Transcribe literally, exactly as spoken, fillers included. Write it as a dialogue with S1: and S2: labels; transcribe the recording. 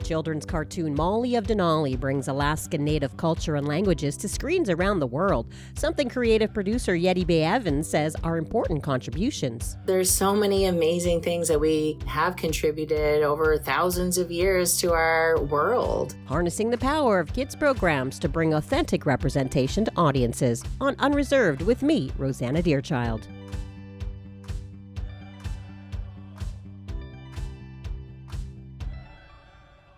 S1: children's cartoon Molly of Denali brings Alaskan Native culture and languages to screens around the world, something creative producer Yeti Bay Evans says are important contributions.
S2: There's so many amazing things that we have contributed over thousands of years to our world.
S1: Harnessing the power of kids' programs to bring authentic representation to audiences on Unreserved with me, Rosanna Deerchild.